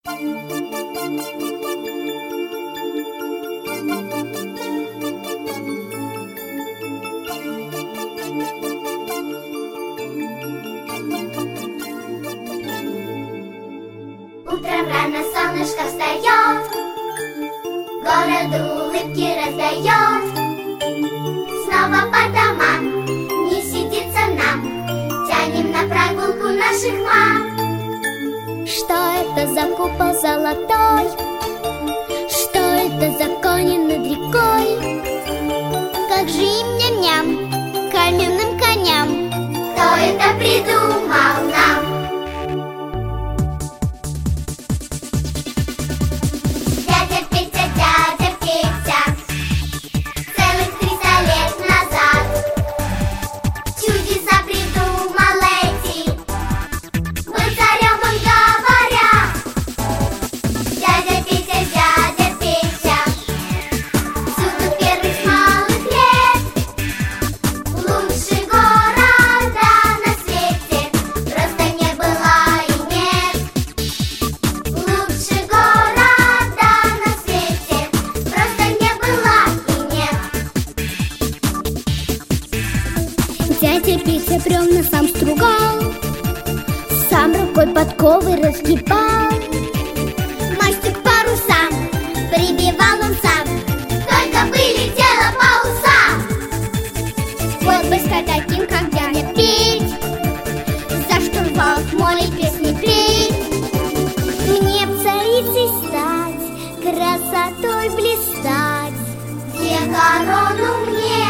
Утром рано солнышко встает, городу улыбки раздает. Снова по домам не сидится нам, тянем на прогулку наших мам. Что это за купол золотой? Что это за кони над рекой? Как же им ням-ням, каменным коням? Кто это придумал нам? Дядя Петя бревна сам стругал, сам рукой подковы разгибал. Мостик к парусам прибивал он сам, только вылетело по усам. Вот бы стать таким, как дядя Петь, за штурвал в море песни петь. Мне б царицей стать, красотой блистать, где корону мне